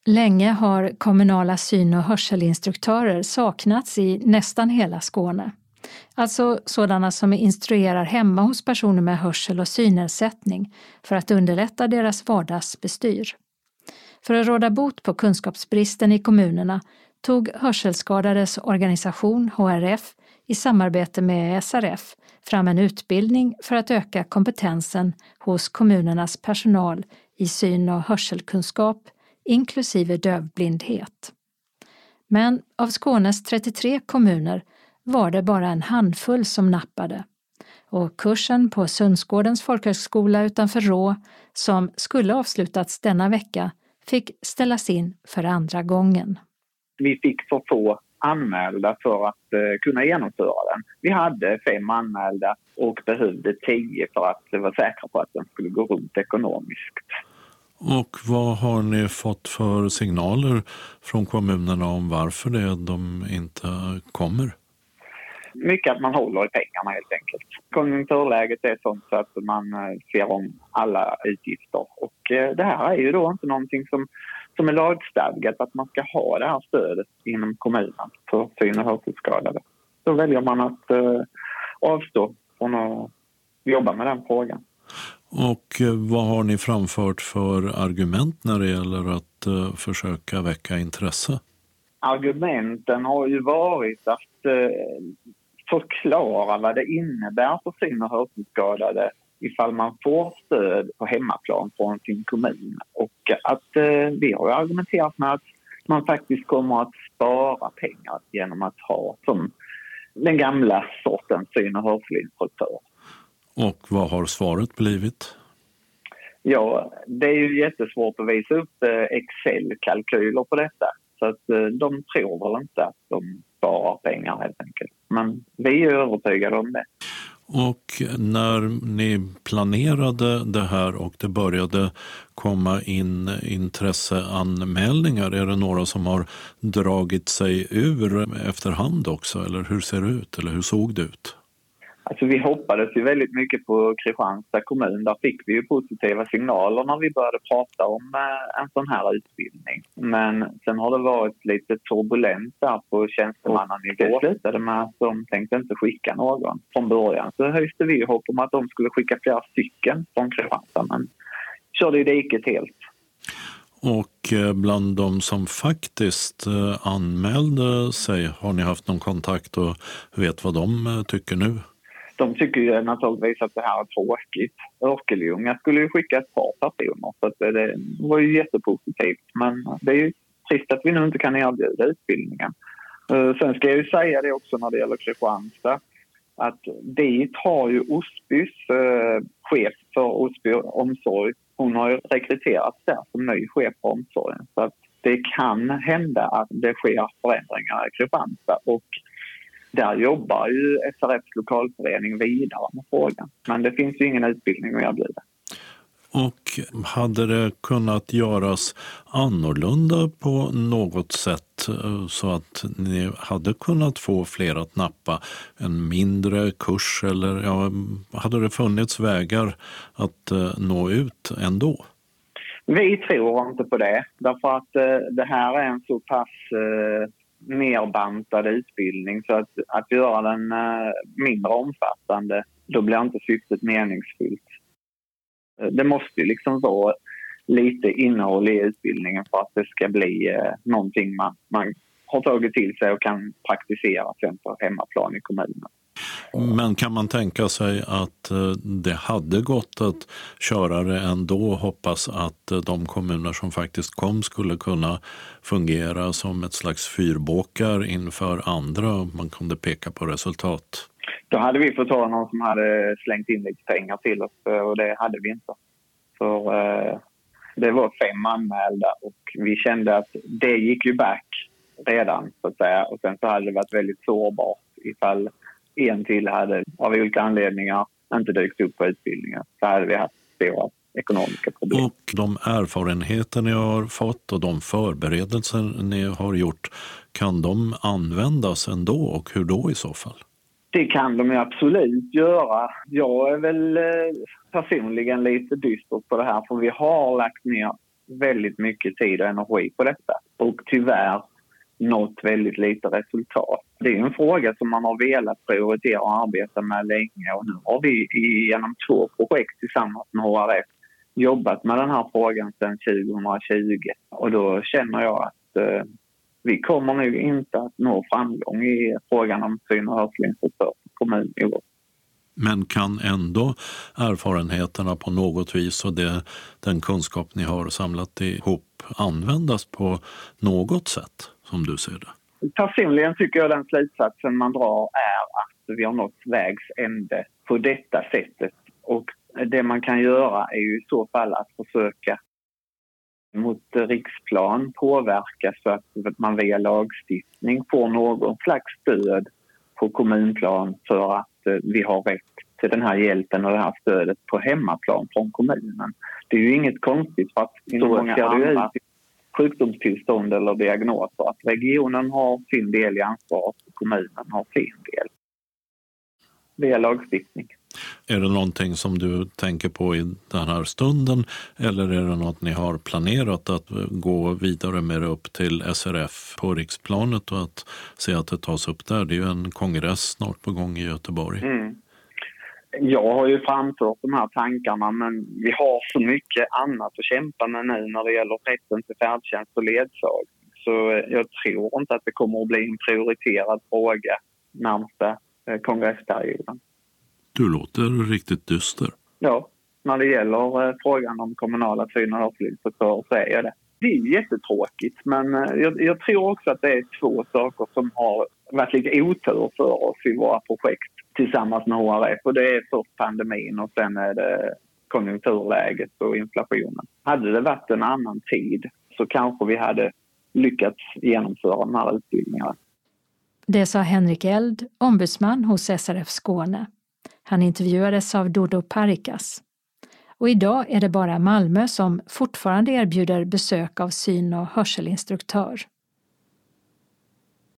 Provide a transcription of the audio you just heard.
Länge har kommunala syn- och hörselinstruktörer saknats i nästan hela Skåne. Alltså sådana som instruerar hemma hos personer med hörsel- och synnedsättning för att underlätta deras vardagsbestyr. För att råda bot på kunskapsbristen i kommunerna tog hörselskadades organisation HRF i samarbete med SRF fram en utbildning för att öka kompetensen hos kommunernas personal i syn- och hörselkunskap, inklusive dövblindhet. Men av Skånes 33 kommuner var det bara en handfull som nappade. Och kursen på Sundsgårdens folkhögskola utanför Rå, som skulle avslutats denna vecka, fick ställas in för andra gången. Vi fick för få anmälda för att kunna genomföra den. Vi hade 5 anmälda och behövde 10 för att vara säkra på att den skulle gå runt ekonomiskt. Och vad har ni fått för signaler från kommunerna om varför de inte kommer? Mycket att man håller i pengarna helt enkelt. Konjunkturläget är sånt så att man ser om alla utgifter. Och det här är ju då inte någonting som är lagstadgat att man ska ha det här stödet inom kommunen för syn- och hörselskadade. Då väljer man att avstå från att jobba med den frågan. Och vad har ni framfört för argument när det gäller att försöka väcka intresse? Argumenten har ju varit att förklara vad det innebär för syn- och hörselskadade ifall man får stöd på hemmaplan från sin kommun. Och att vi har argumenterat med att man faktiskt kommer att spara pengar genom att ha som den gamla sortens syn- och hörselinstruktör. Och vad har svaret blivit? Ja, det är ju jättesvårt att visa upp Excel-kalkyler på detta. Så att de tror väl inte att de sparar pengar helt enkelt. Men vi är övertygade om det. Och när ni planerade det här och det började komma in intresseanmälningar, är det några som har dragit sig ur efterhand också? Eller hur ser det ut? Eller hur såg det ut? Alltså vi hoppades ju väldigt mycket på Kristianstad kommun. Där fick vi ju positiva signaler när vi började prata om en sån här utbildning. Men sen har det varit lite turbulent där på tjänstemannanivå. Det slutade med att de tänkte inte skicka någon från början. Så höjste vi hopp om att de skulle skicka flera stycken från Kristianstad. Men körde ju diket helt. Och bland de som faktiskt anmälde sig, har ni haft någon kontakt och vet vad de tycker nu? De tycker ju naturligtvis att det här är tråkigt. Örkelljunga skulle ju skicka ett par personer så att det var ju jättepositivt. Men det är ju trist att vi nu inte kan erbjuda utbildningen. Sen ska jag ju säga det också när det gäller Kristianstad. Att dit har ju Osbys chef för Osby omsorg. Hon har ju rekryterats där som ny chef för omsorgen. Så att det kan hända att det sker förändringar i Kristianstad. Och där jobbar ju SRFs lokalförening vidare med frågan. Men det finns ju ingen utbildning att erbjuda. Och hade det kunnat göras annorlunda på något sätt så att ni hade kunnat få fler att nappa en mindre kurs? Eller hade det funnits vägar att nå ut ändå? Vi tror inte på det. Därför att det här är en så pass nerbantad utbildning så att göra den mindre omfattande, då blir inte syftet meningsfullt. Det måste ju liksom vara lite innehåll i utbildningen för att det ska bli någonting man har tagit till sig och kan praktisera sen på hemmaplan i kommunen. Men kan man tänka sig att det hade gått att köra det ändå och hoppas att de kommuner som faktiskt kom skulle kunna fungera som ett slags fyrbåkar inför andra och man kunde peka på resultat? Då hade vi fått ha någon som hade slängt in lite pengar till oss och det hade vi inte. För det var 5 anmälda och vi kände att det gick ju back redan så att säga. Och sen så hade det varit väldigt sårbart ifall en till hade av olika anledningar inte dykt upp på utbildningen. Så hade vi haft stora ekonomiska problem. Och de erfarenheter ni har fått och de förberedelser ni har gjort, kan de användas ändå och hur då i så fall? Det kan de ju absolut göra. Jag är väl personligen lite dyster på det här för vi har lagt ner väldigt mycket tid och energi på detta och tyvärr nått väldigt lite resultat. Det är en fråga som man har velat prioritera och arbeta med länge och nu har vi genom 2 projekt tillsammans med HRF jobbat med den här frågan sedan 2020 och då känner jag att vi kommer nog inte att nå framgång i frågan om syn- och hörselinstruktör på kommunnivå. Men kan ändå erfarenheterna på något vis och den kunskap ni har samlat ihop användas på något sätt som du ser det? Personligen tycker jag den slutsatsen man drar är att vi har nått vägs ände på detta sättet. Och det man kan göra är ju i så fall att försöka mot riksplan påverka så att man via lagstiftning får någon slags stöd på kommunplan för att vi har rätt till den här hjälpen och det här stödet på hemmaplan från kommunen. Det är ju inget konstigt för att så många andra sjukdomstillstånd eller diagnoser att regionen har sin del i ansvaret och kommunen har sin del via lagstiftning. Är det någonting som du tänker på i den här stunden eller är det något ni har planerat att gå vidare med upp till SRF på riksplanet och att se att det tas upp där? Det är ju en kongress snart på gång i Göteborg. Jag har ju framfört de här tankarna men vi har så mycket annat att kämpa med nu när det gäller rätten till färdtjänst och ledsagning. Så jag tror inte att det kommer att bli en prioriterad fråga närmsta kongressperioden. Du låter riktigt dyster. Ja, när det gäller frågan om kommunala syn- och hörselinstruktörer så är det. Det är jättetråkigt men jag tror också att det är 2 saker som har varit lite otur för oss i våra projekt tillsammans med HRF och det är först pandemin och sen är det konjunkturläget och inflationen. Hade det varit en annan tid så kanske vi hade lyckats genomföra de här utbildningarna. Det sa Henrik Eld, ombudsman hos SRF Skåne. Han intervjuades av Dodo Parikas. Och idag är det bara Malmö som fortfarande erbjuder besök av syn- och hörselinstruktör.